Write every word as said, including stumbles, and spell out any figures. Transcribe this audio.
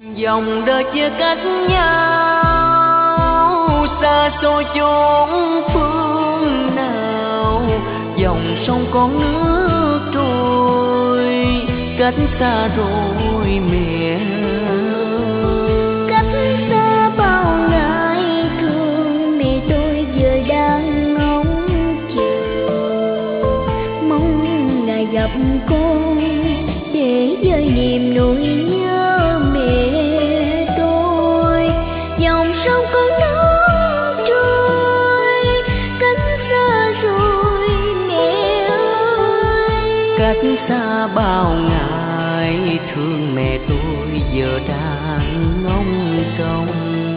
Dòng đời chia cách nhau, xa xôi chốn phương nào, dòng sông con nước trôi, cách xa rồi mẹ. Cách xa bao ngày thương, mẹ tôi giờ đang ngóng chờ, mong ngày gặp con để vơi niềm nỗi nhớ mẹ tôi. Dòng sông con nước trôi, cách xa rồi mẹ ơi. Cách xa bao ngày thương, mẹ tôi giờ đang ngóng trông.